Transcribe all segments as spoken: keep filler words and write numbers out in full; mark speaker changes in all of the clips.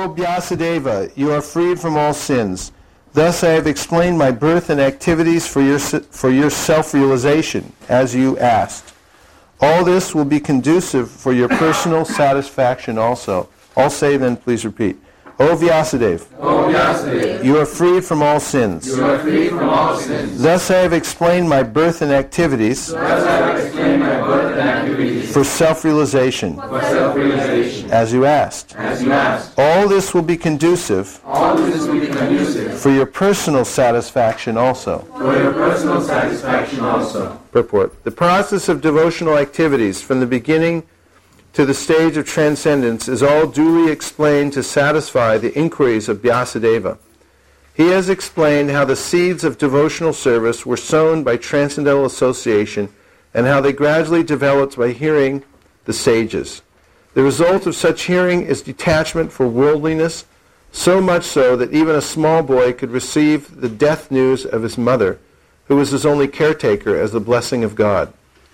Speaker 1: O Vyasadeva, you are freed from all sins. Thus I have explained my birth and activities for your, for your self-realization, as you asked. All this will be conducive for your personal satisfaction also. All say then, please repeat. O Vyasadeva,
Speaker 2: O Vyasadeva,
Speaker 1: you are freed from all sins.
Speaker 2: You are freed from all sins.
Speaker 1: Thus I have explained my birth and activities,
Speaker 2: Thus I have explained my birth and activities
Speaker 1: for self-realization,
Speaker 2: for self-realization,
Speaker 1: as you asked.
Speaker 2: as you asked.
Speaker 1: All this will be conducive
Speaker 2: All this will be conducive
Speaker 1: for your personal satisfaction also.
Speaker 2: for your personal satisfaction also.
Speaker 1: Purport. The process of devotional activities from the beginning to the stage of transcendence is all duly explained to satisfy the inquiries of Vyasadeva. He has explained how the seeds of devotional service were sown by transcendental association and how they gradually developed by hearing the sages. The result of such hearing is detachment from worldliness, so much so that even a small boy could receive the death news of his mother, who was his only caretaker, as the blessing of God.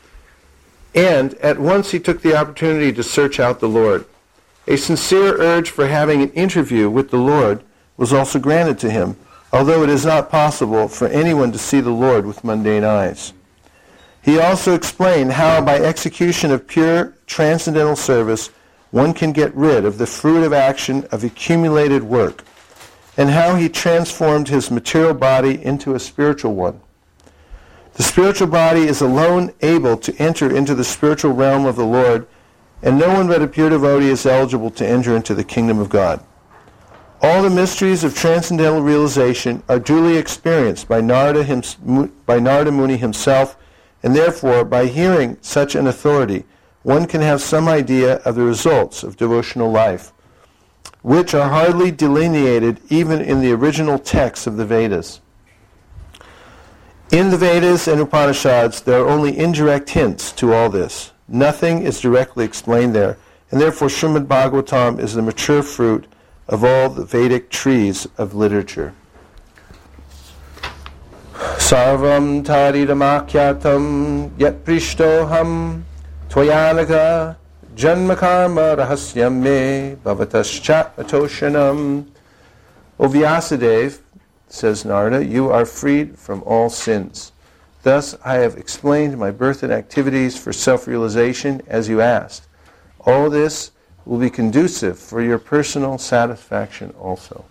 Speaker 1: And at once he took the opportunity to search out the Lord. A sincere urge for having an interview with the Lord was also granted to him, although it is not possible for anyone to see the Lord with mundane eyes. He also explained how by execution of pure transcendental service one can get rid of the fruit of action of accumulated work, and how he transformed his material body into a spiritual one. The spiritual body is alone able to enter into the spiritual realm of the Lord, and no one but a pure devotee is eligible to enter into the kingdom of God. All the mysteries of transcendental realization are duly experienced by Narada, him, by Narada Muni himself, and therefore, by hearing such an authority, one can have some idea of the results of devotional life, which are hardly delineated even in the original texts of the Vedas. In the Vedas and Upanishads, there are only indirect hints to all this. Nothing is directly explained there, and therefore Srimad Bhagavatam is the mature fruit of all the Vedic trees of literature. Sarvam taridamakhyatam yat prishtoham tvayanaga janmakarma rahasyam me bhavatascha atoshanam. O Vyasadeva, says Narada, you are freed from all sins. Thus I have explained my birth and activities for self-realization as you asked. All this will be conducive for your personal satisfaction also.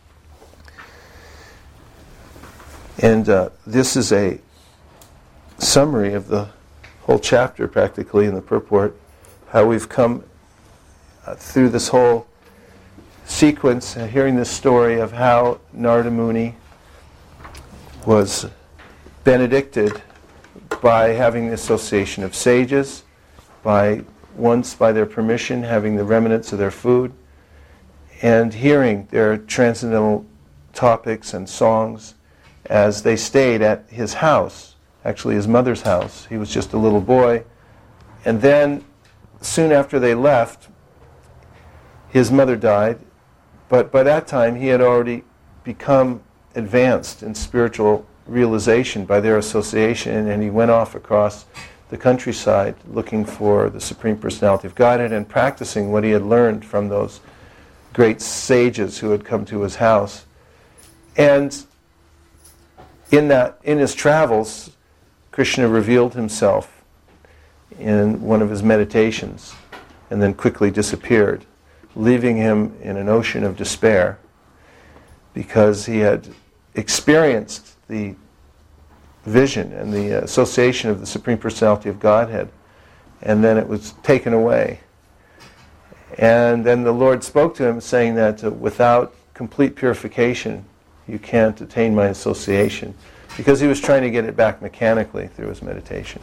Speaker 1: And uh, this is a summary of the whole chapter practically in the purport, how we've come uh, through this whole sequence, uh, hearing this story of how Narada Muni was benedicted by having the association of sages, by once by their permission having the remnants of their food, and hearing their transcendental topics and songs as they stayed at his house, actually his mother's house. He was just a little boy. And then, soon after they left, his mother died. But by that time, he had already become advanced in spiritual realization by their association, and he went off across the countryside looking for the Supreme Personality of Godhead and practicing what he had learned from those great sages who had come to his house. And in that, in his travels, Krishna revealed himself in one of his meditations and then quickly disappeared, leaving him in an ocean of despair because he had experienced the vision and the association of the Supreme Personality of Godhead, and then it was taken away. And then the Lord spoke to him saying that uh, without complete purification you can't attain my association, because he was trying to get it back mechanically through his meditation.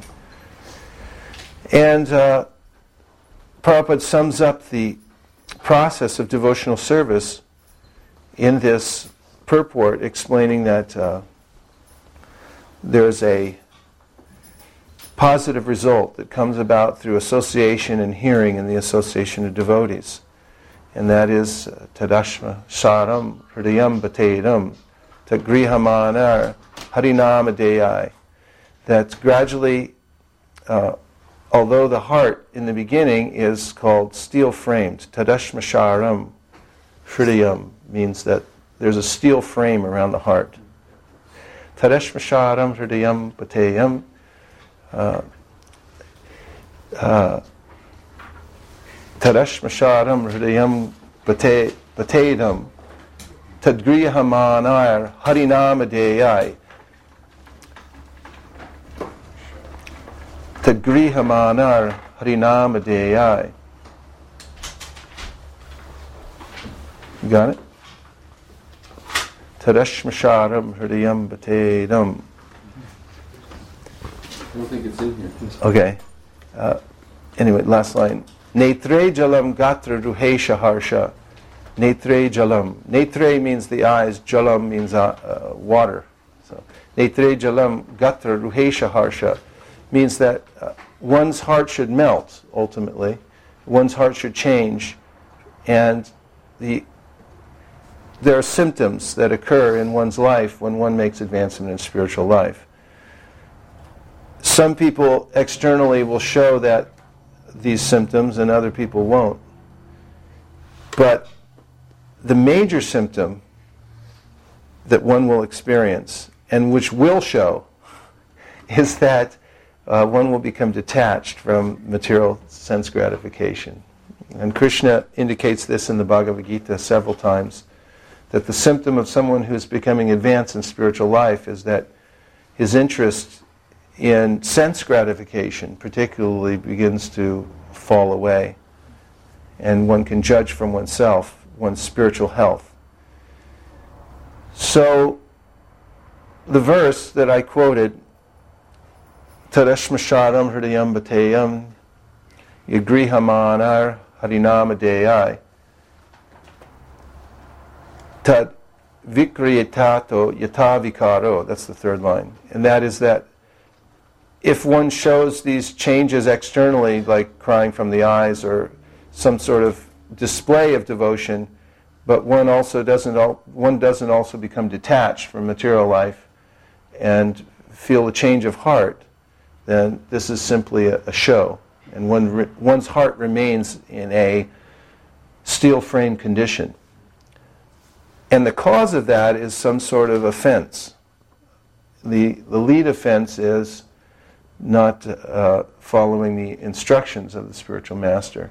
Speaker 1: And uh, Prabhupada sums up the process of devotional service in this purport, explaining that uh, there's a positive result that comes about through association and hearing in the association of devotees. And that is uh, tadashma saram hridayam bhatedam tagrihamana harinamadeyai. That gradually, uh, although the heart in the beginning is called steel-framed, tadashma sharam, Hridayam means that there's a steel frame around the heart. Tadeshmasharam hridayam pateyam. Uh, uh, Tadeshmasharam hridayam pateyam. Tadgrihamanar harinamadeyai. Tadgrihamanar harinamadeyai. You got it? Tadeshmasharam hridayam pateyam.
Speaker 3: I don't think it's in here.
Speaker 1: Okay. Uh, anyway, last line. Netre jalam gatra ruhesha harsha. Netre jalam. Netre means the eyes. Jalam means uh, uh, water. So, Netre jalam gatra ruhesha harsha means that uh, one's heart should melt, ultimately. One's heart should change. And the there are symptoms that occur in one's life when one makes advancement in spiritual life. Some people externally will show that these symptoms and other people won't. But the major symptom that one will experience, and which will show, is that uh, one will become detached from material sense gratification. And Krishna indicates this in the Bhagavad Gita several times, that the symptom of someone who's becoming advanced in spiritual life is that his interest in sense gratification particularly begins to fall away. And one can judge from oneself, one's spiritual health. So, the verse that I quoted, Tadeshmasharam hridayam pateyam yagriha harinamadeyai Tad vikriyatato yatavikaro. That's the third line. And that is that if one shows these changes externally, like crying from the eyes or some sort of display of devotion, but one also doesn't al- one doesn't also become detached from material life and feel a change of heart, then this is simply a, a show. And one re- one's heart remains in a steel frame condition. And the cause of that is some sort of offense. The, the lead offense is not uh, following the instructions of the spiritual master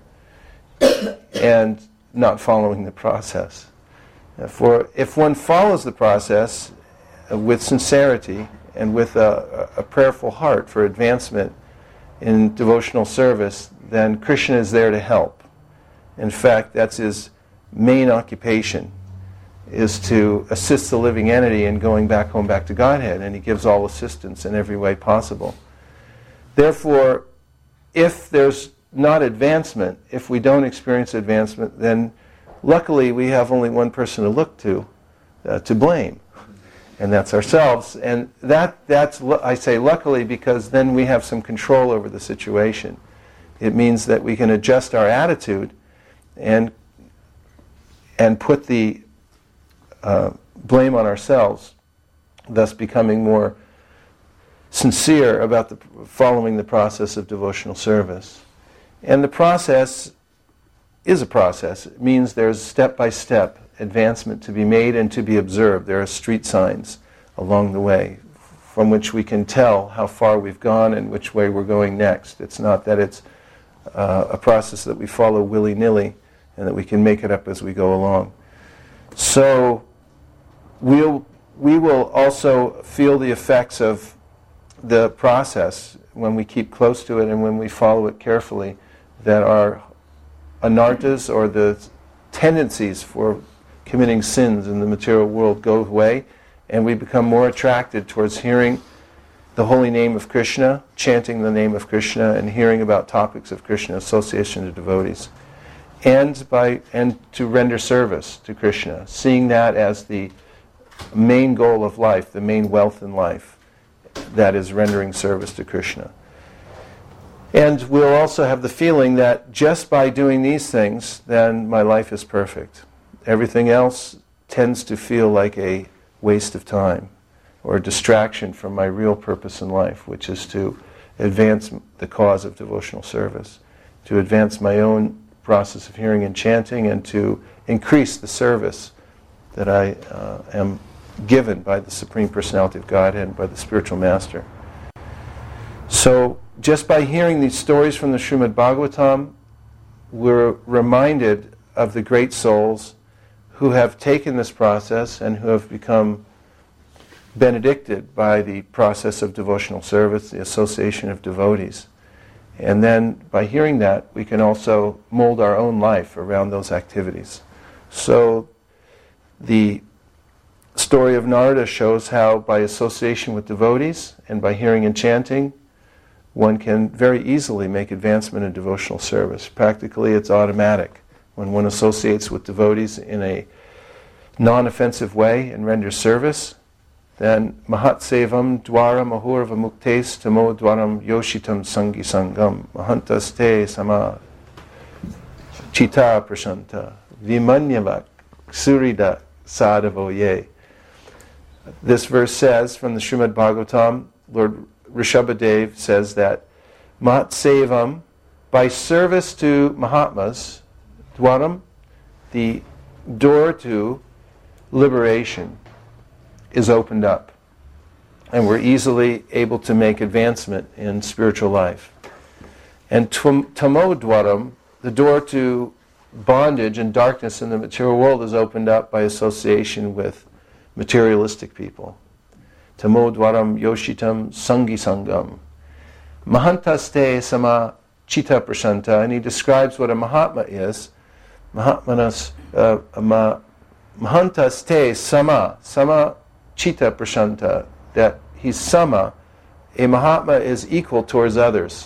Speaker 1: and not following the process. For if one follows the process uh, with sincerity and with a, a prayerful heart for advancement in devotional service, then Krishna is there to help. In fact, that's his main occupation, is to assist the living entity in going back home, back to Godhead, and he gives all assistance in every way possible. Therefore, if there's not advancement, if we don't experience advancement, then luckily we have only one person to look to, uh, to blame, and that's ourselves. And that that's I say luckily because then we have some control over the situation. It means that we can adjust our attitude and and put the Uh, blame on ourselves, thus becoming more sincere about the, following the process of devotional service. And the process is a process. It means there's step-by-step advancement to be made and to be observed. There are street signs along the way from which we can tell how far we've gone and which way we're going next. It's not that it's uh, a process that we follow willy-nilly and that we can make it up as we go along. So We'll, we will also feel the effects of the process when we keep close to it and when we follow it carefully, that our anartas, or the tendencies for committing sins in the material world, go away, and we become more attracted towards hearing the holy name of Krishna, chanting the name of Krishna, and hearing about topics of Krishna, association of devotees, and by and to render service to Krishna, seeing that as the main goal of life, the main wealth in life, that is rendering service to Krishna. And we'll also have the feeling that just by doing these things, then my life is perfect. Everything else tends to feel like a waste of time or a distraction from my real purpose in life, which is to advance the cause of devotional service, to advance my own process of hearing and chanting, and to increase the service that I uh, am given by the Supreme Personality of Godhead and by the Spiritual Master. So, just by hearing these stories from the Srimad Bhagavatam, we're reminded of the great souls who have taken this process and who have become benedicted by the process of devotional service, the association of devotees. And then by hearing that, we can also mold our own life around those activities. So the story of Narada shows how by association with devotees and by hearing and chanting, one can very easily make advancement in devotional service. Practically, it's automatic. When one associates with devotees in a non-offensive way and renders service, then Mahat Sevam Dwara Mahurva Muktes Tamo Dwaram Yoshitam Sangi Sangam Mahantas Te Sama Chita Prashanta Vimanyavak Surida Sadavoye. This verse says from the Srimad Bhagavatam, Lord Rishabhadev says that Mahat Sevam, by service to Mahatmas, Dwaram, the door to liberation, is opened up, and we're easily able to make advancement in spiritual life. And Tamo Dwaram, the door to bondage and darkness in the material world, is opened up by association with materialistic people. Tamo Dwaram Yoshitam Sangi Sangam. Mahantaste Sama Chita Prashanta, and he describes what a Mahatma is. Mahatmanas, uh, ma, Mahantaste Sama, Sama Chita Prashanta, that he's sama, a Mahatma is equal towards others.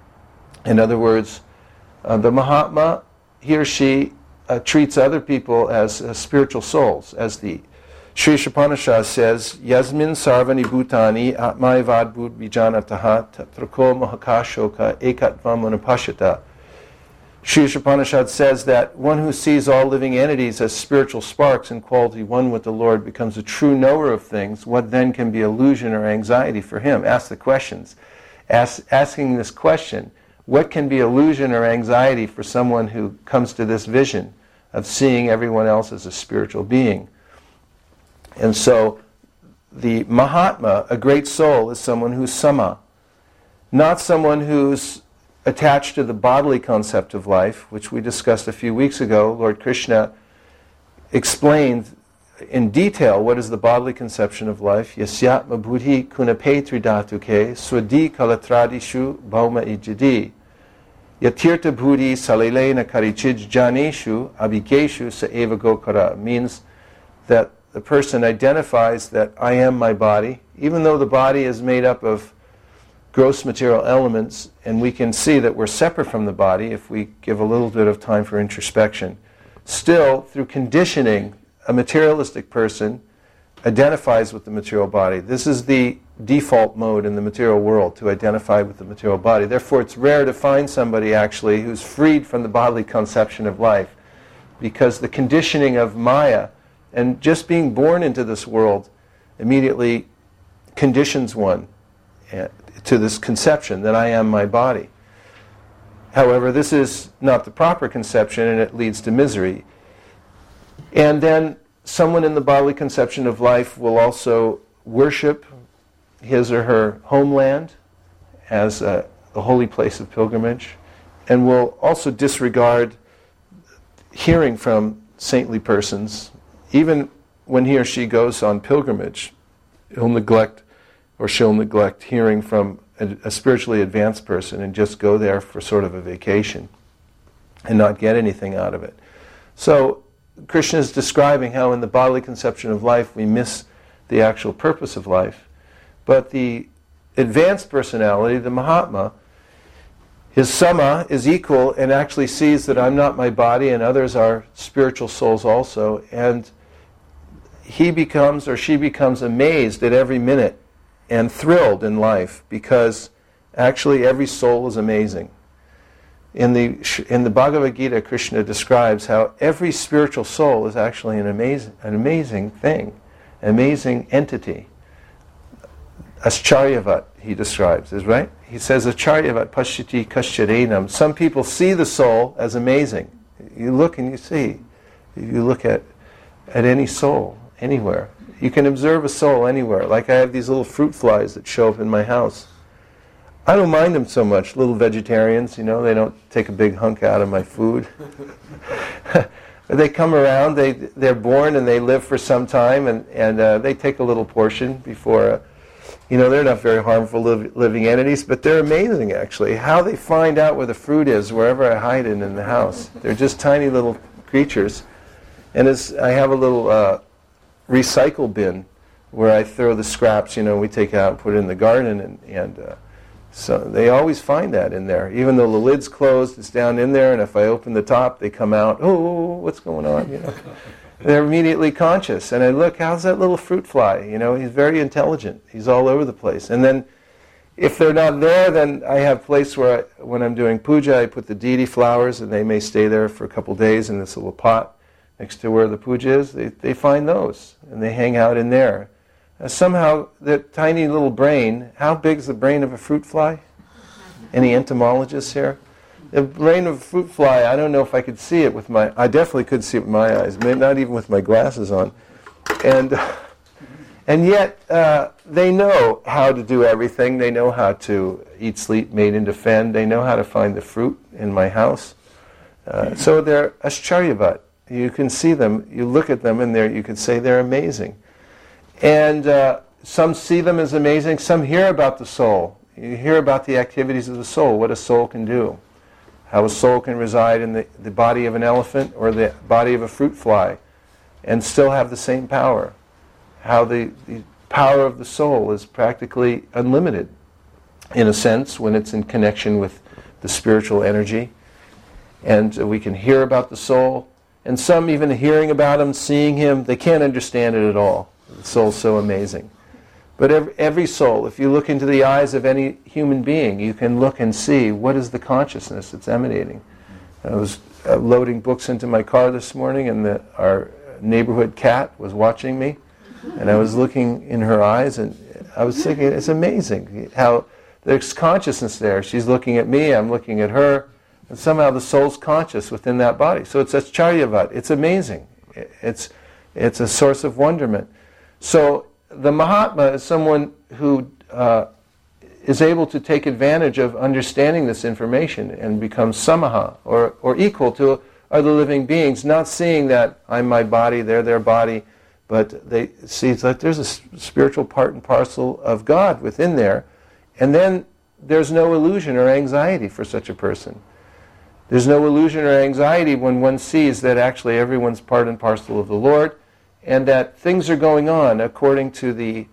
Speaker 1: In other words, uh, the Mahatma, he or she uh, treats other people as uh, spiritual souls, as the Sri Upanishad says, Yasmin sarvani bhutani atmaivad bhut vijanataha tatrako mahakashoka ekatvam anupashita. Sri Upanishad says that one who sees all living entities as spiritual sparks in quality one with the Lord becomes a true knower of things. What then can be illusion or anxiety for him? Ask the questions. Ask, asking this question, what can be illusion or anxiety for someone who comes to this vision of seeing everyone else as a spiritual being? And so the Mahatma, a great soul, is someone who's sama, not someone who's attached to the bodily concept of life, which we discussed a few weeks ago. Lord Krishna explained in detail what is the bodily conception of life. Yasyatma buddhi kunapetri dhatuke swadi kalatradishu bhauma ijadi yatirta buddhi salilena karichij janeshu abhikeshu sa eva gokara, means that the person identifies that I am my body, even though the body is made up of gross material elements, and we can see that we're separate from the body if we give a little bit of time for introspection. Still, through conditioning, a materialistic person identifies with the material body. This is the default mode in the material world, to identify with the material body. Therefore, it's rare to find somebody actually who's freed from the bodily conception of life, because the conditioning of Maya and just being born into this world immediately conditions one to this conception that I am my body. However, this is not the proper conception, and it leads to misery. And then someone in the bodily conception of life will also worship his or her homeland as a, a holy place of pilgrimage, and will also disregard hearing from saintly persons. Even when he or she goes on pilgrimage, he'll neglect or she'll neglect hearing from a, a spiritually advanced person and just go there for sort of a vacation and not get anything out of it. So Krishna is describing how in the bodily conception of life we miss the actual purpose of life. But the advanced personality, the Mahatma, his sama is equal and actually sees that I'm not my body and others are spiritual souls also, and he becomes or she becomes amazed at every minute and thrilled in life, because actually every soul is amazing. In the in the Bhagavad Gita, Krishna describes how every spiritual soul is actually an amazing an amazing thing, an amazing entity. Ascharyavat, he describes, is right. He says, Acharyavat pashyati kashyarenam. Some people see the soul as amazing. You look and you see. You look at at any soul, anywhere. You can observe a soul anywhere. Like I have these little fruit flies that show up in my house. I don't mind them so much. Little vegetarians, you know, they don't take a big hunk out of my food. They come around, they, they're born and they live for some time, and, and uh, they take a little portion before, uh, you know, they're not very harmful li- living entities, but they're amazing, actually. How they find out where the fruit is, wherever I hide it in the house. They're just tiny little creatures. And as I have a little uh, recycle bin where I throw the scraps, you know, we take out and put it in the garden, and, and uh, so they always find that in there. Even though the lid's closed, it's down in there, and if I open the top, they come out, oh, what's going on, you know. They're immediately conscious, and I look, how's that little fruit fly? You know, he's very intelligent. He's all over the place. And then if they're not there, then I have a place where I, when I'm doing puja, I put the deity flowers, and they may stay there for a couple days in this little pot next to where the puja is. They, they find those, and they hang out in there. Uh, somehow, that tiny little brain, how big is the brain of a fruit fly? Any entomologists here? The brain of a fruit fly, I don't know if I could see it with my, I definitely could see it with my eyes, maybe not even with my glasses on. And and yet, uh, they know how to do everything. They know how to eat, sleep, mate, and defend. They know how to find the fruit in my house. Uh, so they're Ascharyavat. You can see them, you look at them, and they're, you can say they're amazing. And uh, some see them as amazing, some hear about the soul. You hear about the activities of the soul, what a soul can do. How a soul can reside in the, the body of an elephant or the body of a fruit fly and still have the same power. How the, the power of the soul is practically unlimited, in a sense, when it's in connection with the spiritual energy. And uh, we can hear about the soul. And some, even hearing about him, seeing him, they can't understand it at all. The soul's so amazing. But every, every soul, if you look into the eyes of any human being, you can look and see what is the consciousness that's emanating. I was uh, loading books into my car this morning, and the, our neighborhood cat was watching me, and I was looking in her eyes, and I was thinking, it's amazing how there's consciousness there. She's looking at me, I'm looking at her, and somehow the soul's conscious within that body. So it's Acharyavat. It's amazing. It's, it's a source of wonderment. So the Mahatma is someone who uh, is able to take advantage of understanding this information and become samaha, or, or equal to other living beings, not seeing that I'm my body, they're their body, but they see that there's a spiritual part and parcel of God within there, and then there's no illusion or anxiety for such a person. There's no illusion or anxiety when one sees that actually everyone's part and parcel of the Lord, and that things are going on according to the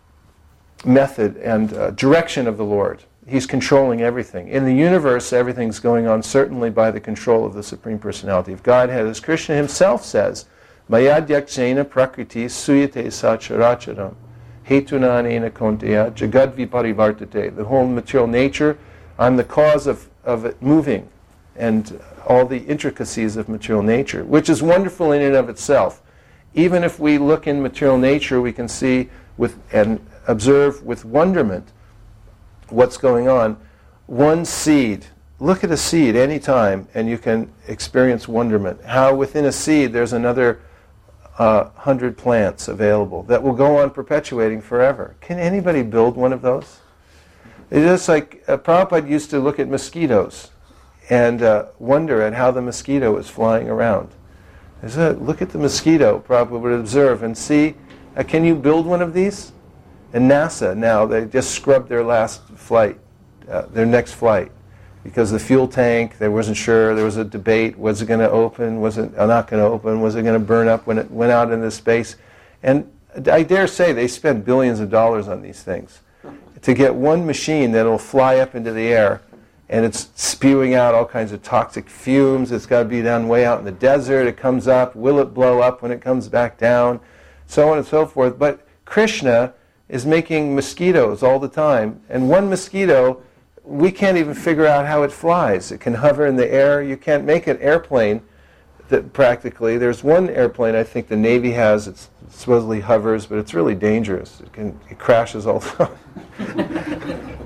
Speaker 1: method and uh, direction of the Lord. He's controlling everything. In the universe, everything's going on certainly by the control of the Supreme Personality of Godhead. As Krishna himself says, Mayadhyakshena prakriti suyate sacharacharam hetunanena konteya jagad viparivartate. The whole material nature, I'm the cause of, of it moving, and all the intricacies of material nature, which is wonderful in and of itself. Even if we look in material nature, we can see with and observe with wonderment what's going on. One seed, look at a seed any time, and you can experience wonderment. How within a seed there's another uh, hundred plants available that will go on perpetuating forever. Can anybody build one of those? It's just like uh, Prabhupada used to look at mosquitoes and uh, wonder at how the mosquito is flying around. He said, look at the mosquito, Prabhupada would observe and see, uh, can you build one of these? And NASA now, they just scrubbed their last flight, uh, their next flight, because the fuel tank, they wasn't sure, there was a debate, was it going to open, was it not going to open, was it going to burn up when it went out into space? And I dare say they spent billions of dollars on these things to get one machine that will fly up into the air, and it's spewing out all kinds of toxic fumes. It's got to be down way out in the desert. It comes up. Will it blow up when it comes back down? So on and so forth. But Krishna is making mosquitoes all the time. And one mosquito, we can't even figure out how it flies. It can hover in the air. You can't make an airplane that practically. There's one airplane I think the Navy has. It supposedly hovers, but it's really dangerous. It, can, it crashes all the time.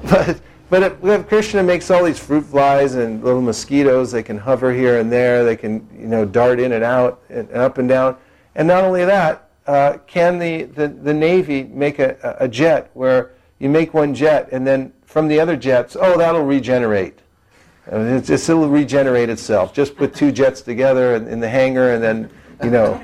Speaker 1: but but if, if Krishna makes all these fruit flies and little mosquitoes, they can hover here and there, they can, you know, dart in and out and, and up and down. And not only that, uh, can the, the, the Navy make a, a jet where you make one jet and then from the other jets, oh, that'll regenerate. I mean, it's just, it'll regenerate itself. Just put two jets together in, in the hangar and then, you know,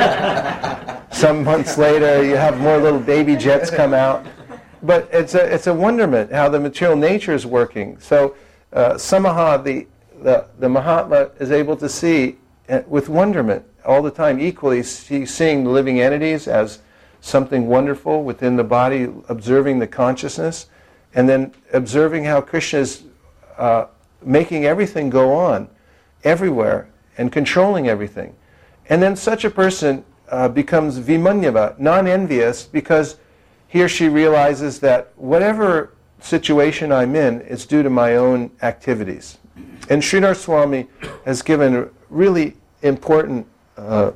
Speaker 1: some months later you have more little baby jets come out. But it's a it's a wonderment how the material nature is working. So uh, Samaha, the, the the Mahatma, is able to see uh, with wonderment all the time. Equally, he's seeing the living entities as something wonderful within the body, observing the consciousness, and then observing how Krishna is uh, making everything go on everywhere and controlling everything. And then such a person uh, becomes vimanyava, non-envious, because he or she realizes that whatever situation I'm in is due to my own activities. And Sridhar Swami has given a really important uh,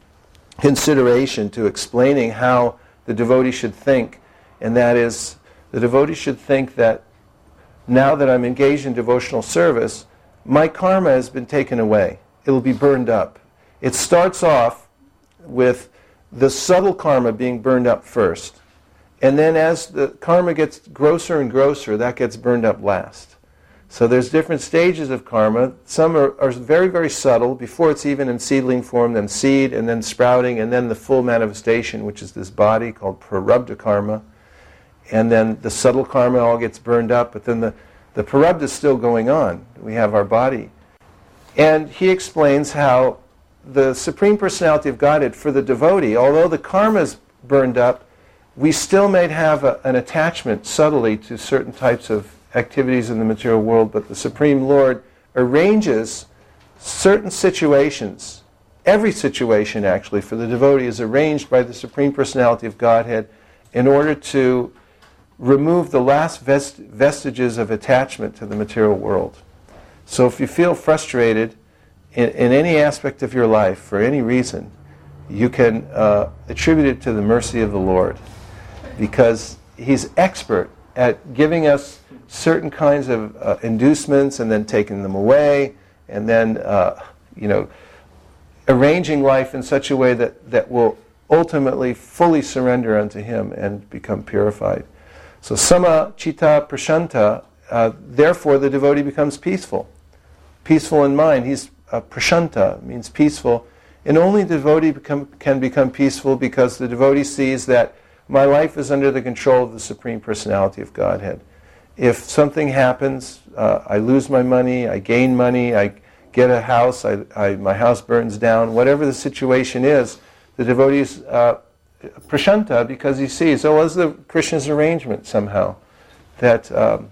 Speaker 1: consideration to explaining how the devotee should think, and that is, the devotee should think that now that I'm engaged in devotional service, my karma has been taken away. It will be burned up. It starts off with the subtle karma being burned up first. And then as the karma gets grosser and grosser, that gets burned up last. So there's different stages of karma. Some are, are very, very subtle, before it's even in seedling form, then seed, and then sprouting, and then the full manifestation, which is this body called prarabdha karma. And then the subtle karma all gets burned up, but then the, the prarabdha is still going on. We have our body. And he explains how the Supreme Personality of Godhead, for the devotee, although the karma is burned up, we still may have a, an attachment subtly to certain types of activities in the material world, but the Supreme Lord arranges certain situations, every situation actually, for the devotee is arranged by the Supreme Personality of Godhead in order to remove the last vest- vestiges of attachment to the material world. So if you feel frustrated in, in any aspect of your life for any reason, you can uh, attribute it to the mercy of the Lord, because He's expert at giving us certain kinds of uh, inducements and then taking them away, and then uh, you know, arranging life in such a way that, that will ultimately fully surrender unto Him and become purified. So sama chitta prashanta, uh, therefore the devotee becomes peaceful. Peaceful in mind. He's uh, prashanta, means peaceful. And only the devotee become, can become peaceful because the devotee sees that my life is under the control of the Supreme Personality of Godhead. If something happens, uh, I lose my money, I gain money, I get a house, I, I, my house burns down, whatever the situation is, the devotee is uh, prashanta because he sees, oh, was the Krishna's arrangement somehow that um,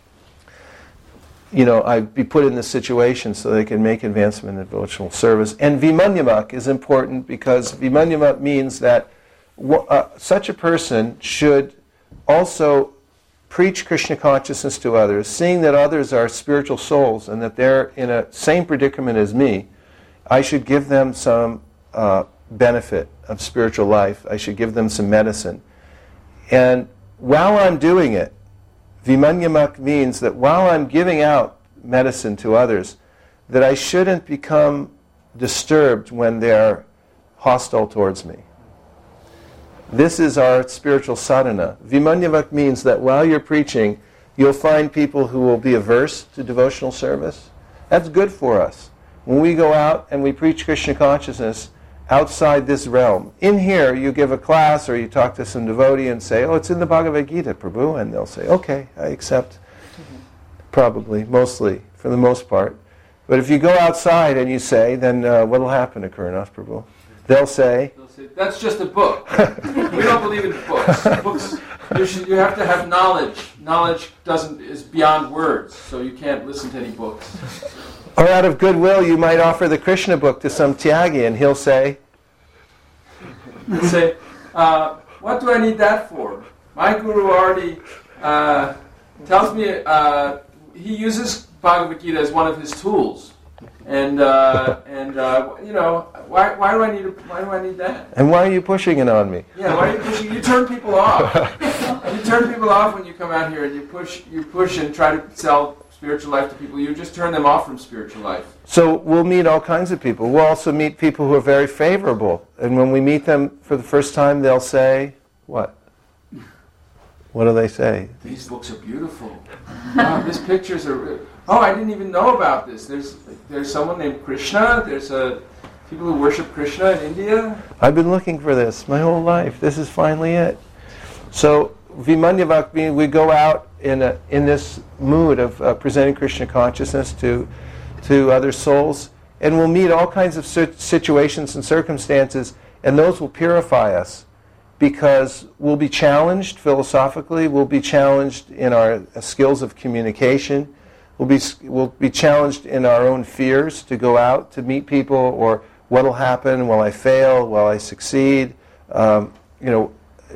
Speaker 1: you know, I be put in this situation so they can make advancement in devotional service. And vimanyamak is important because vimanyamak means that uh, such a person should also preach Krishna consciousness to others, seeing that others are spiritual souls and that they're in a same predicament as me. I should give them some uh, benefit of spiritual life. I should give them some medicine. And while I'm doing it, vimanyamak means that while I'm giving out medicine to others, that I shouldn't become disturbed when they're hostile towards me. This is our spiritual sadhana. Vimanyamak means that while you're preaching, you'll find people who will be averse to devotional service. That's good for us. When we go out and we preach Krishna consciousness outside this realm, in here you give a class or you talk to some devotee and say, oh, it's in the Bhagavad Gita, Prabhu, and they'll say, okay, I accept. Mm-hmm. Probably, mostly, for the most part. But if you go outside and you say, then uh, what will happen to Karanath, Prabhu? They'll say,
Speaker 3: They'll say, that's just a book. We don't believe in books. Books, you, should, you have to have knowledge. Knowledge doesn't is beyond words, so you can't listen to any books.
Speaker 1: Or out of goodwill, you might offer the Krishna book to some Tyagi, and he'll say,
Speaker 3: He'll say, uh, what do I need that for? My guru already uh, tells me uh, he uses Bhagavad Gita as one of his tools. And uh, and uh, you know, why why do I need a, why do I need that?
Speaker 1: And why are you pushing it on me?
Speaker 3: Yeah, why are you pushing? You turn people off. You turn people off when you come out here and you push you push and try to sell spiritual life to people. You just turn them off from spiritual life.
Speaker 1: So we'll meet all kinds of people. We'll also meet people who are very favorable. And when we meet them for the first time, they'll say, what? What do they say?
Speaker 3: These books are beautiful. Wow, these pictures are... Oh, I didn't even know about this. There's there's someone named Krishna. There's a people who worship Krishna in India.
Speaker 1: I've been looking for this my whole life. This is finally it. So Vimanyavak, we go out in a, in this mood of uh, presenting Krishna consciousness to to other souls, and we'll meet all kinds of situations and circumstances, and those will purify us, because we'll be challenged philosophically, we'll be challenged in our uh, skills of communication, we'll be we'll be challenged in our own fears to go out to meet people, or what'll happen, will I fail, will I succeed, um, you know,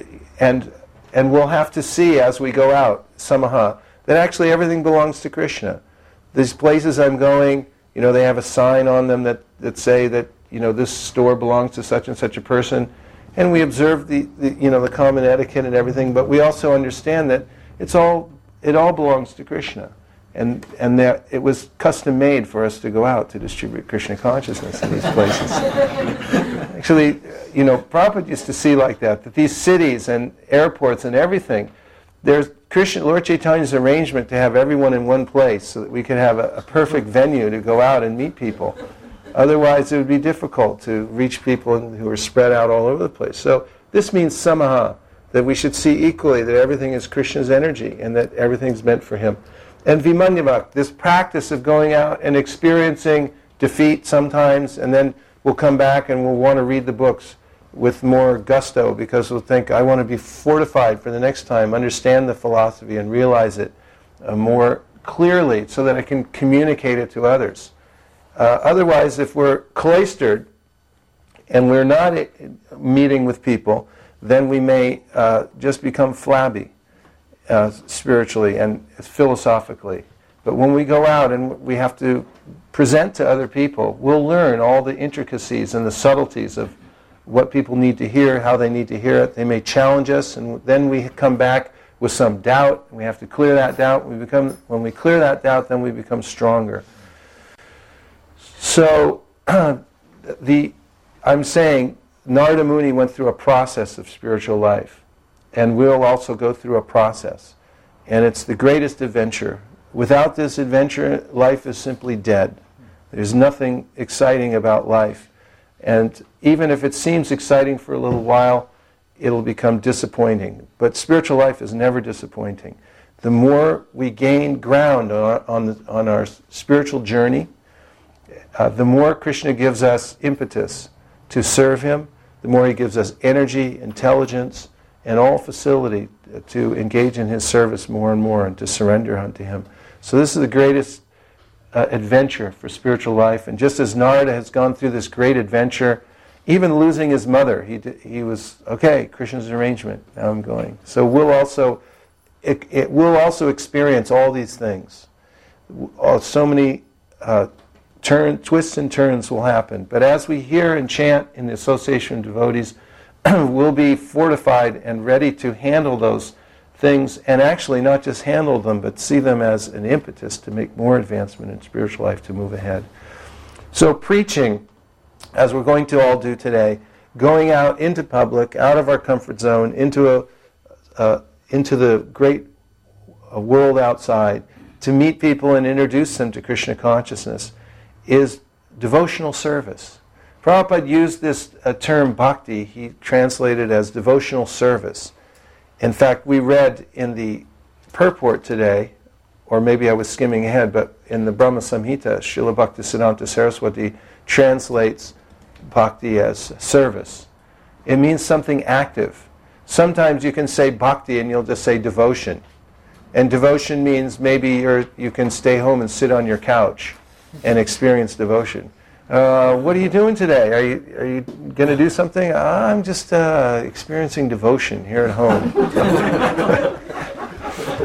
Speaker 1: and and we'll have to see as we go out, samaha, that actually everything belongs to Krishna. These places I'm going, you know, they have a sign on them that, that say that, you know, this store belongs to such and such a person. And we observe the, the you know, the common etiquette and everything, but we also understand that it's all it all belongs to Krishna. And and that it was custom made for us to go out to distribute Krishna consciousness in these places. Actually, you know, Prabhupada used to see like that, that these cities and airports and everything, there's Krishna, Lord Chaitanya's arrangement to have everyone in one place so that we could have a, a perfect venue to go out and meet people. Otherwise, it would be difficult to reach people who are spread out all over the place. So this means samaha, that we should see equally that everything is Krishna's energy and that everything's meant for him. And vimanyavak, this practice of going out and experiencing defeat sometimes, and then we'll come back and we'll want to read the books with more gusto, because we'll think, I want to be fortified for the next time, understand the philosophy and realize it uh, more clearly so that I can communicate it to others. Uh, otherwise, if we're cloistered and we're not uh, meeting with people, then we may uh, just become flabby uh, spiritually and philosophically. But when we go out and we have to present to other people, we'll learn all the intricacies and the subtleties of what people need to hear, how they need to hear it. They may challenge us, and then we come back with some doubt. We have to clear that doubt. We become, when we clear that doubt, then we become stronger. So, the I'm saying Narada Muni went through a process of spiritual life, and we'll also go through a process. And it's the greatest adventure. Without this adventure, life is simply dead. There's nothing exciting about life. And even if it seems exciting for a little while, it'll become disappointing. But spiritual life is never disappointing. The more we gain ground on our, on the, on our spiritual journey, uh, the more Krishna gives us impetus to serve him, the more he gives us energy, intelligence, and all facility to engage in his service more and more and to surrender unto him. So this is the greatest Uh, adventure for spiritual life. And just as Narada has gone through this great adventure, even losing his mother, he d- he was, okay, Krishna's arrangement, now I'm going. So we'll also, it, it will also experience all these things. Uh, so many uh, turn, twists and turns will happen. But as we hear and chant in the association of devotees, we'll be fortified and ready to handle those things, and actually not just handle them, but see them as an impetus to make more advancement in spiritual life, to move ahead. So preaching, as we're going to all do today, going out into public, out of our comfort zone, into a uh, into the great uh, world outside, to meet people and introduce them to Krishna consciousness, is devotional service. Prabhupada used this uh, term bhakti, he translated as devotional service. In fact, we read in the purport today, or maybe I was skimming ahead, but in the Brahma Samhita, Srila Bhaktisiddhanta Saraswati translates bhakti as service. It means something active. Sometimes you can say bhakti and you'll just say devotion. And devotion means maybe you're, you can stay home and sit on your couch and experience devotion. Uh, what are you doing today? Are you are you going to do something? Uh, I'm just uh, experiencing devotion here at home.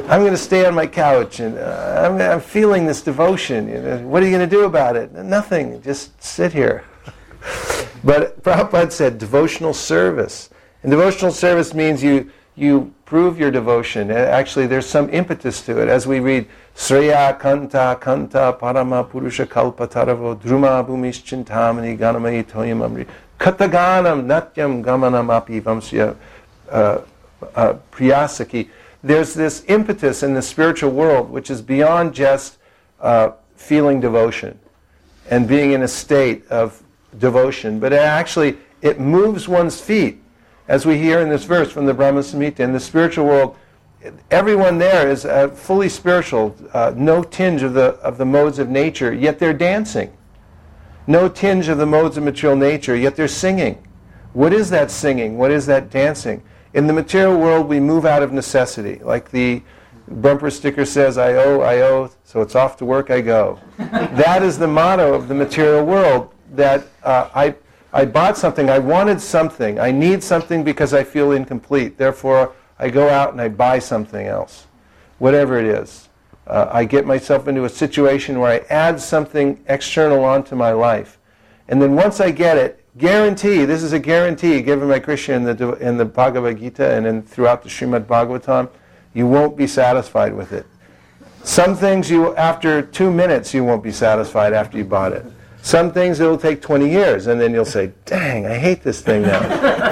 Speaker 1: I'm going to stay on my couch and uh, I'm, I'm feeling this devotion. You know, what are you going to do about it? Nothing. Just sit here. But Prabhupada said devotional service. And devotional service means you you prove your devotion. Actually, there's some impetus to it. As we read, Sreya Kanta Kanta Parama Purusha Kalpa Taravo Druma Bhumish Chintamani Ganamai Toyam Amri Kataganam Natyam Gamanam Api Vamsya uh, uh, Priyasaki. There's this impetus in the spiritual world which is beyond just uh, feeling devotion and being in a state of devotion, but it actually it moves one's feet. As we hear in this verse from the Brahma Samhita, in the spiritual world, everyone there is uh, fully spiritual, uh, no tinge of the of the modes of nature, yet they're dancing. No tinge of the modes of material nature, yet they're singing. What is that singing? What is that dancing? In the material world, we move out of necessity. Like the bumper sticker says, I owe, I owe, so it's off to work I go. That is the motto of the material world, that uh, I... I bought something, I wanted something, I need something because I feel incomplete. Therefore, I go out and I buy something else, whatever it is. Uh, I get myself into a situation where I add something external onto my life. And then once I get it, guarantee, this is a guarantee given by Krishna in the, in the Bhagavad Gita and in, throughout the Srimad Bhagavatam, you won't be satisfied with it. Some things, you after two minutes, you won't be satisfied after you bought it. Some things it'll take twenty years, and then you'll say, dang, I hate this thing now.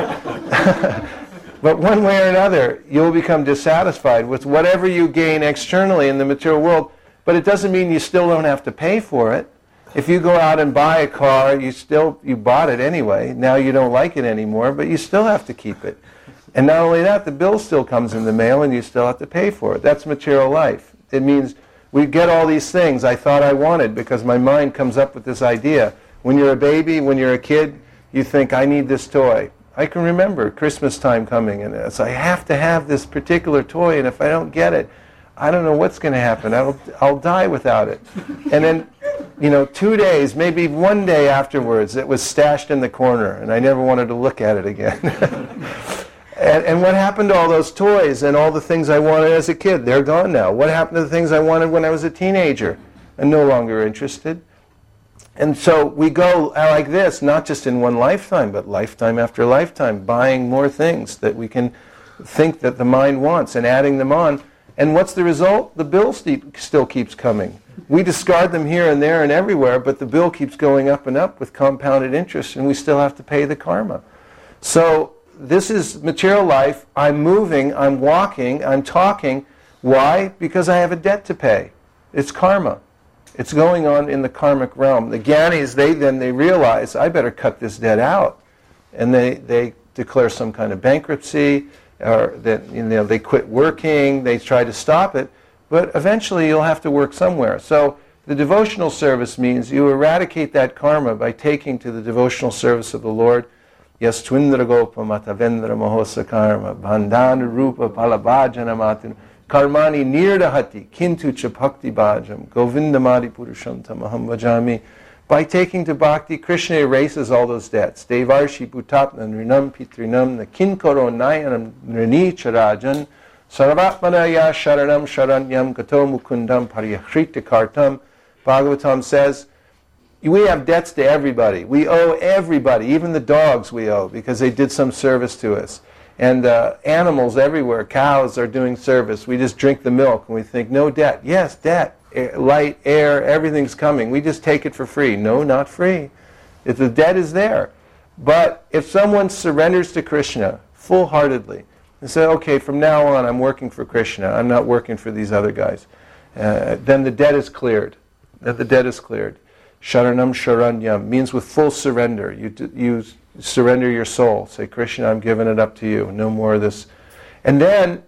Speaker 1: But one way or another, you'll become dissatisfied with whatever you gain externally in the material world, but it doesn't mean you still don't have to pay for it. If you go out and buy a car, you still, you bought it anyway, now you don't like it anymore, but you still have to keep it. And not only that, the bill still comes in the mail and you still have to pay for it. That's material life. It means we get all these things I thought I wanted because my mind comes up with this idea. When you're a baby, when you're a kid, you think, I need this toy. I can remember Christmas time coming, and it's, I have to have this particular toy, and if I don't get it, I don't know what's going to happen. I'll, I'll die without it. And then, you know, two days, maybe one day afterwards, it was stashed in the corner, and I never wanted to look at it again. And, and what happened to all those toys and all the things I wanted as a kid? They're gone now. What happened to the things I wanted when I was a teenager? I'm no longer interested. And so we go like this, not just in one lifetime, but lifetime after lifetime, buying more things that we can think that the mind wants and adding them on. And what's the result? The bill st- still keeps coming. We discard them here and there and everywhere, but the bill keeps going up and up with compounded interest, and we still have to pay the karma. So this is material life. I'm moving, I'm walking, I'm talking. Why? Because I have a debt to pay. It's karma. It's going on in the karmic realm. The Gyanis, they then they realize, I better cut this debt out. And they, they declare some kind of bankruptcy, or that, you know, they quit working, they try to stop it, but eventually you'll have to work somewhere. So the devotional service means you eradicate that karma by taking to the devotional service of the Lord. Yas twindra gopa matavendra mahosa karma bandhana rupa palabhajana matinu karmani nirdahati kintu cha bhakti bhajam govindamadi purusham tamaham vajami. By taking to bhakti, Krishna erases all those debts. Devarshi bhutatna nrinam pitrinam na kinkoro nayanam nrini charajan sarvatmanaya sharanam sharanyam gato mukundam pariyakhrita kartam. Bhagavatam says, we have debts to everybody. We owe everybody, even the dogs we owe, because they did some service to us. And uh, animals everywhere, cows are doing service. We just drink the milk and we think, no debt. Yes, debt, air, light, air, everything's coming. We just take it for free. No, not free. If the debt is there. But if someone surrenders to Krishna full-heartedly and says, okay, from now on I'm working for Krishna, I'm not working for these other guys, uh, then the debt is cleared. That the debt is cleared. Sharanam Sharanyam means with full surrender. You d- you surrender your soul. Say, Krishna, I'm giving it up to you. No more of this. And then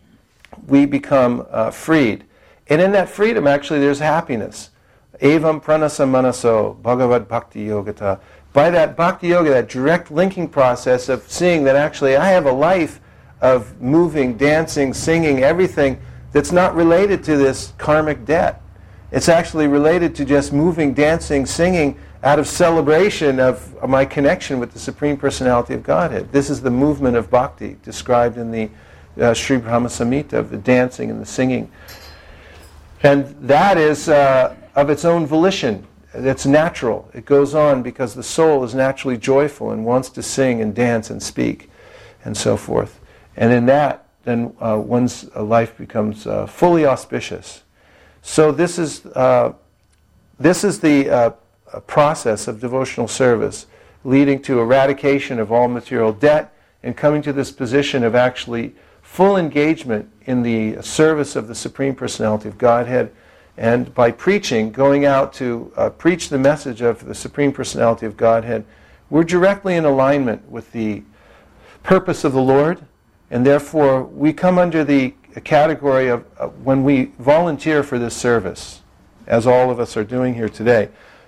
Speaker 1: we become uh, freed. And in that freedom, actually, there's happiness. Evam pranasa manaso bhagavad bhakti yogata. By that bhakti yoga, that direct linking process of seeing that actually I have a life of moving, dancing, singing, everything that's not related to this karmic debt. It's actually related to just moving, dancing, singing out of celebration of my connection with the Supreme Personality of Godhead. This is the movement of bhakti described in the uh, Sri Brahma Samhita, of the dancing and the singing. And that is uh, of its own volition. It's natural. It goes on because the soul is naturally joyful and wants to sing and dance and speak and so forth. And in that, then uh, one's uh, life becomes uh, fully auspicious. So this is uh, this is the uh, process of devotional service, leading to eradication of all material debt and coming to this position of actually full engagement in the service of the Supreme Personality of Godhead. And by preaching, going out to uh, preach the message of the Supreme Personality of Godhead, we're directly in alignment with the purpose of the Lord, and therefore we come under the category of uh, when we volunteer for this service, as all of us are doing here today,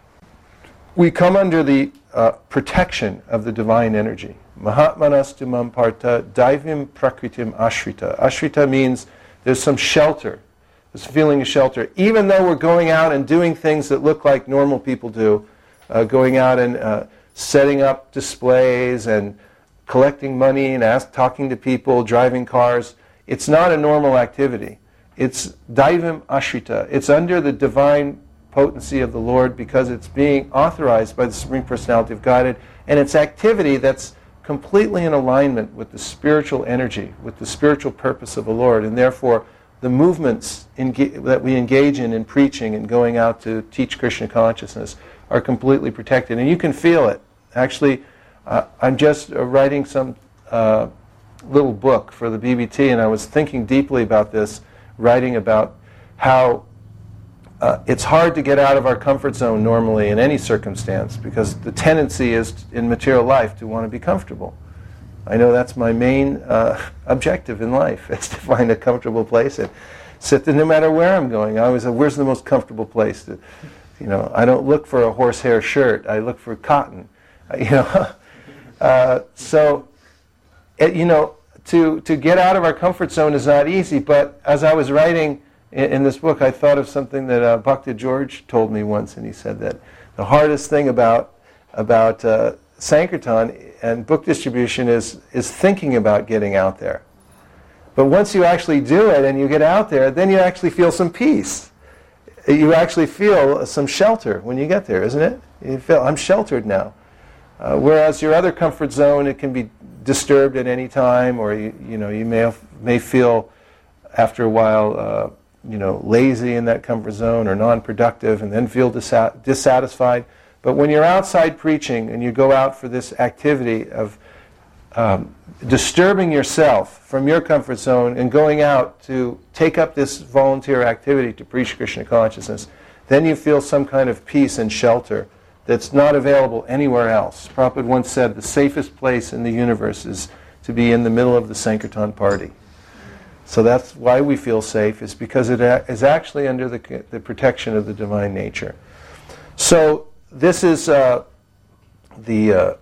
Speaker 1: we come under the uh, protection of the divine energy. Mahatmanas tumam parta daivim prakritim ashrita. Ashrita means there's some shelter. This feeling of shelter, even though we're going out and doing things that look like normal people do, uh, going out and uh, setting up displays and collecting money and ask, talking to people, driving cars. It's not a normal activity. It's daivim ashrita. It's under the divine potency of the Lord because it's being authorized by the Supreme Personality of Godhead, and it's activity that's completely in alignment with the spiritual energy, with the spiritual purpose of the Lord, and therefore the movements enga- that we engage in in preaching and going out to teach Krishna consciousness are completely protected. And you can feel it. Actually, uh, I'm just uh, writing some uh, little book for the B B T, and I was thinking deeply about this, writing about how uh, it's hard to get out of our comfort zone normally in any circumstance, because the tendency is in material life to want to be comfortable. I know that's my main uh, objective in life, is to find a comfortable place and sit there no matter where I'm going. I always say, where's the most comfortable place? To, you know, I don't look for a horsehair shirt. I look for cotton. Uh, you know, uh, so it, you know, to to get out of our comfort zone is not easy. But as I was writing in, in this book, I thought of something that uh, Bhakti George told me once, and he said that the hardest thing about about uh, Sankirtan and book distribution is is thinking about getting out there. But once you actually do it and you get out there, then you actually feel some peace. You actually feel some shelter when you get there, isn't it? You feel, I'm sheltered now. Uh, whereas your other comfort zone, it can be disturbed at any time, or you, you know, you may have, may feel after a while, uh, you know, lazy in that comfort zone or non-productive, and then feel disa- dissatisfied. But when you're outside preaching and you go out for this activity of um, disturbing yourself from your comfort zone and going out to take up this volunteer activity to preach Krishna consciousness, then you feel some kind of peace and shelter that's not available anywhere else. Prabhupada once said the safest place in the universe is to be in the middle of the Sankirtan party. So that's why we feel safe, is because it is actually under the, the protection of the divine nature. So this is uh, the uh,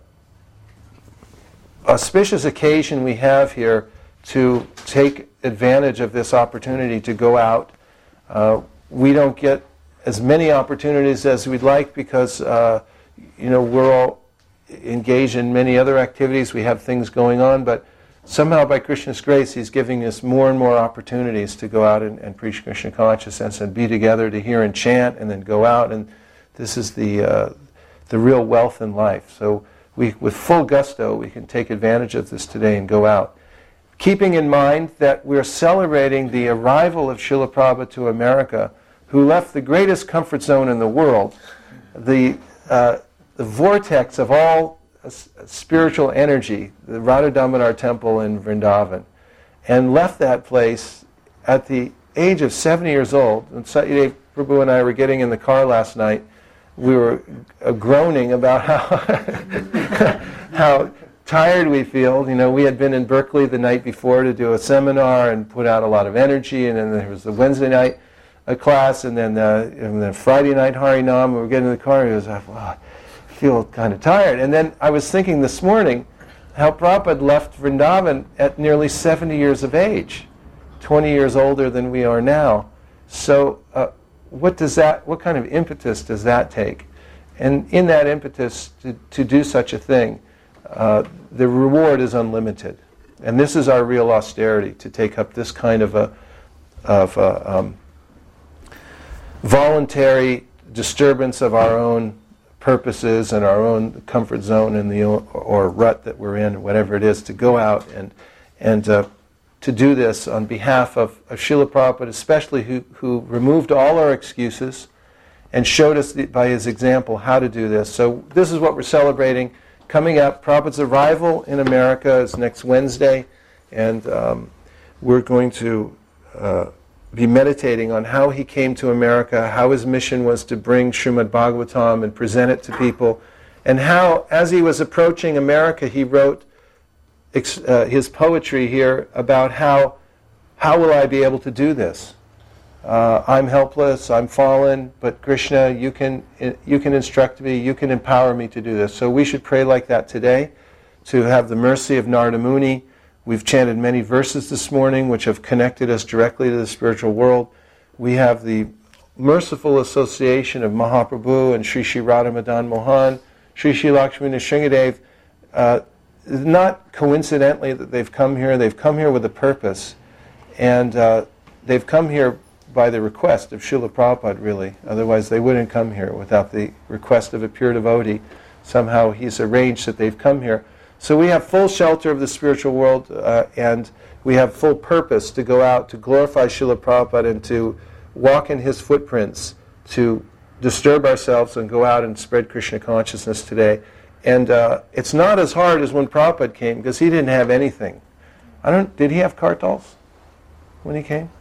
Speaker 1: auspicious occasion we have here to take advantage of this opportunity to go out. Uh, we don't get as many opportunities as we'd like because uh, you know, we're all engaged in many other activities. We have things going on, but somehow by Krishna's grace, He's giving us more and more opportunities to go out and, and preach Krishna consciousness and be together to hear and chant and then go out. And this is the uh, the real wealth in life. So we, with full gusto, we can take advantage of this today and go out. Keeping in mind that we're celebrating the arrival of Srila Prabhupada to America, who left the greatest comfort zone in the world, the, uh, the vortex of all uh, spiritual energy, the Radha Damodar Temple in Vrindavan, and left that place at the age of seventy years old. And Satyadev Prabhu and I were getting in the car last night. We were uh, groaning about how how tired we feel. You know, we had been in Berkeley the night before to do a seminar and put out a lot of energy, and then there was the Wednesday night a class, and then uh, and then Friday night Harinam. We were getting in the car, and he was like, "Wow, I feel kind of tired." And then I was thinking this morning how Prabhupada left Vrindavan at nearly seventy years of age, twenty years older than we are now. So, uh, what does that? What kind of impetus does that take? And in that impetus to, to do such a thing, uh, the reward is unlimited. And this is our real austerity, to take up this kind of a of a, um, voluntary disturbance of our own purposes and our own comfort zone in the or, or rut that we're in, whatever it is, to go out and and uh, to do this on behalf of, of Srila Prabhupada, especially who, who removed all our excuses and showed us the, by his example how to do this. So this is what we're celebrating. Coming up, Prabhupada's arrival in America is next Wednesday, and um, we're going to uh, be meditating on how he came to America, how his mission was to bring Srimad Bhagavatam and present it to people, and how, as he was approaching America, he wrote ex- uh, his poetry here about how, how will I be able to do this? Uh, I'm helpless, I'm fallen, but Krishna, you can you can instruct me, you can empower me to do this. So we should pray like that today, to have the mercy of Narada Muni. We've chanted many verses this morning which have connected us directly to the spiritual world. We have the merciful association of Mahaprabhu and Sri Sri Radha Madan Mohan, Sri Sri Lakshmi Nrsingadev. Uh, not coincidentally that they've come here, they've come here with a purpose, and uh, they've come here by the request of Srila Prabhupada, really. Otherwise they wouldn't come here without the request of a pure devotee. Somehow he's arranged that they've come here. So we have full shelter of the spiritual world, uh, and we have full purpose to go out to glorify Srila Prabhupada and to walk in his footprints, to disturb ourselves and go out and spread Krishna consciousness today. And uh, it's not as hard as when Prabhupada came, because he didn't have anything. I don't. Did he have kartals when he came?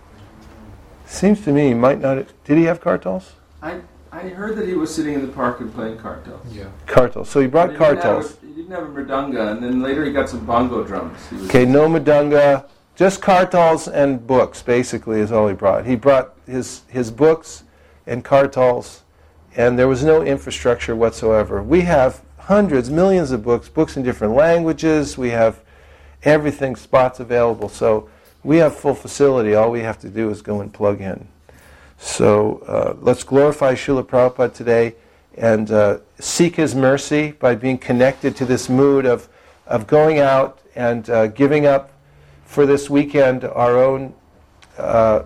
Speaker 1: Seems to me he might not have, did he have kartals?
Speaker 3: I I heard that he was sitting in the park and playing kartals.
Speaker 2: Yeah.
Speaker 1: Kartals. So he brought
Speaker 3: He didn't have
Speaker 1: kartals.
Speaker 3: a- He didn't have a mridanga, and then later he got some bongo drums. He was-
Speaker 1: Okay, no madunga, just kartals and books, basically, is all he brought. He brought his, his books and kartals, and there was no infrastructure whatsoever. We have hundreds, millions of books, books in different languages. We have everything, spots available. So we have full facility. All we have to do is go and plug in. So uh, let's glorify Srila Prabhupada today and uh, seek his mercy by being connected to this mood of, of going out and uh, giving up for this weekend our own uh,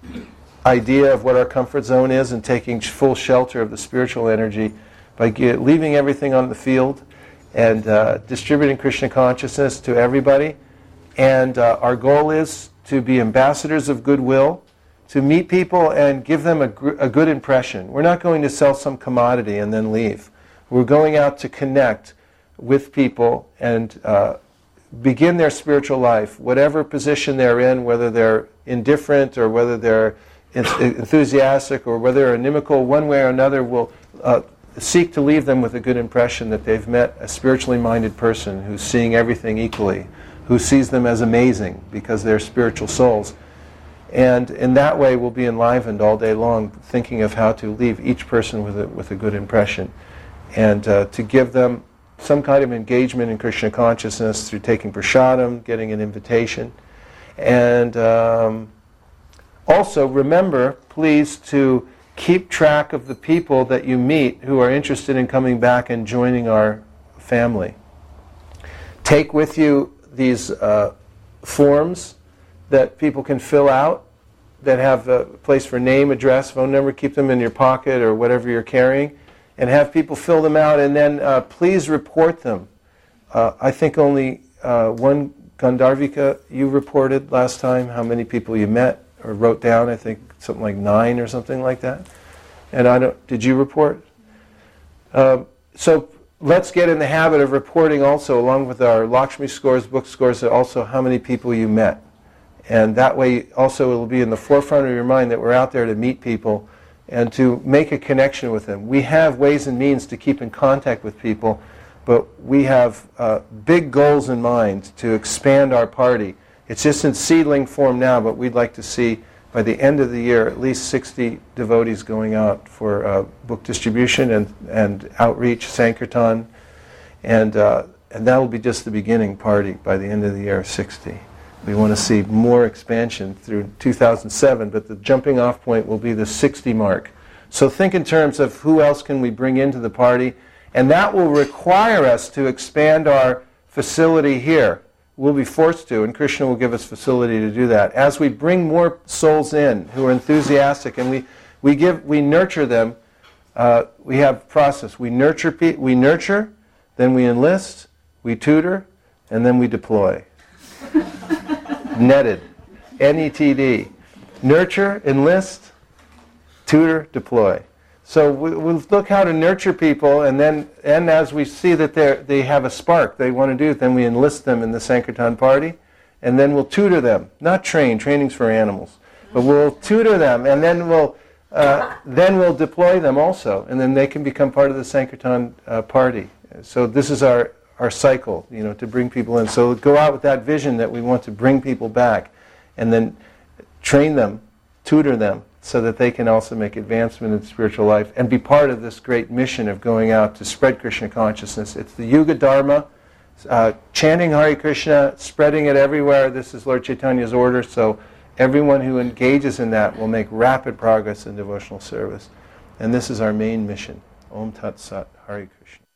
Speaker 1: idea of what our comfort zone is and taking full shelter of the spiritual energy by ge- leaving everything on the field and uh, distributing Krishna consciousness to everybody. And uh, our goal is to be ambassadors of goodwill, to meet people and give them a, gr- a good impression. We're not going to sell some commodity and then leave. We're going out to connect with people and uh, begin their spiritual life, whatever position they're in, whether they're indifferent or whether they're enthusiastic or whether they're inimical, one way or another, we'll uh, seek to leave them with a good impression that they've met a spiritually minded person who's seeing everything equally, who sees them as amazing because they're spiritual souls. And in that way we'll be enlivened all day long, thinking of how to leave each person with a, with a good impression, and uh, to give them some kind of engagement in Krishna consciousness through taking prasadam, getting an invitation. And um, also remember, please, to keep track of the people that you meet who are interested in coming back and joining our family. Take with you these uh, forms that people can fill out that have a place for name, address, phone number. Keep them in your pocket or whatever you're carrying, and have people fill them out, and then uh, please report them. Uh, I think only uh, one Gandharvika you reported last time, how many people you met or wrote down. I think something like nine or something like that. And I don't. Did you report? Uh, so let's get in the habit of reporting also, along with our Lakshmi scores, book scores, also how many people you met. And that way also it will be in the forefront of your mind that we're out there to meet people and to make a connection with them. We have ways and means to keep in contact with people, but we have uh, big goals in mind to expand our party. It's just in seedling form now, but we'd like to see by the end of the year at least sixty devotees going out for uh, book distribution and, and outreach, Sankirtan, and, uh, and that will be just the beginning party by the end of the year, sixty. We want to see more expansion through two thousand seven, but the jumping off point will be the sixty mark. So think in terms of who else can we bring into the party, and that will require us to expand our facility here. we'll be forced to, and Krishna will give us facility to do that. As we bring more souls in who are enthusiastic, and we, we give, we nurture them, uh, we have process. We nurture, pe- we nurture, then we enlist, we tutor, and then we deploy. Netted. N E T D. Nurture, enlist, tutor, deploy. So we, we'll look how to nurture people, and then and as we see that they they have a spark, they want to do it, then we enlist them in the Sankirtan party, and then we'll tutor them. Not train, training's for animals. But we'll tutor them, and then we'll uh, then we'll deploy them also, and then they can become part of the Sankirtan uh, party. So this is our, our cycle, you know, to bring people in. So go out with that vision that we want to bring people back, and then train them, tutor them, so that they can also make advancement in spiritual life and be part of this great mission of going out to spread Krishna consciousness. It's the Yuga Dharma, uh, chanting Hare Krishna, spreading it everywhere. This is Lord Chaitanya's order, so everyone who engages in that will make rapid progress in devotional service. And this is our main mission. Om Tat Sat, Hare Krishna.